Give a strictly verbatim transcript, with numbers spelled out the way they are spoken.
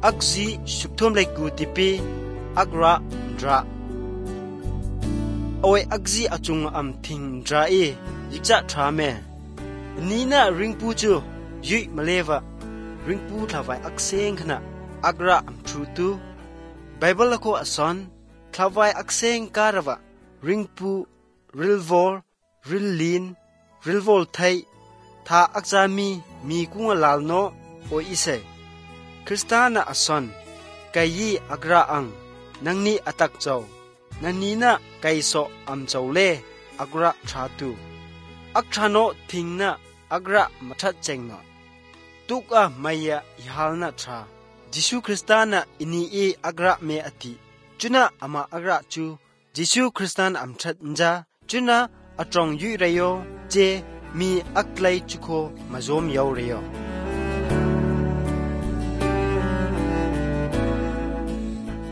อักซีสุกทมไลกูติปีอักระดระเอาไว้อักซีอจุงอัมทิงดราเอยิกจะทราเมนี่น่ะริงปูจูยุยมาเลวะริงปูทลาวายอักเซงขณะอักระอัมทรูตูไบเบิลละโคอสอนทลาวายอักเซงการวะริงปูริลวอลริลลีนริลวอลไทยถ้าอักจามีมีกุงลาลโนโออิเซคริสตานาอสอนไกยีอักระอังนังนี้อัตักเจ้านันนี้น่ะไกโซอัมเจ้าเล่อักระชาตูอักชาโนทิงน่ะอักระมัทัดเจงน่ะตุกอะมายะอิฮัลน่ะทราจิชูคริสตาน่ะอินีเออักระเมอติจุนะอามาอักระจูจิชูคริสตานอัมทัดนจาจุนะอตรองยุยเรโยเจมีอักไลจุโคมาโซมยาวเรโย